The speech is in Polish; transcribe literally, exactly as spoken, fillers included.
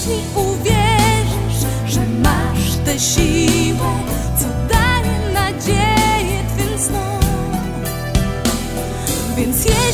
jeśli uwierzysz, że masz tę siłę, co daje nadzieję twym snom. Więc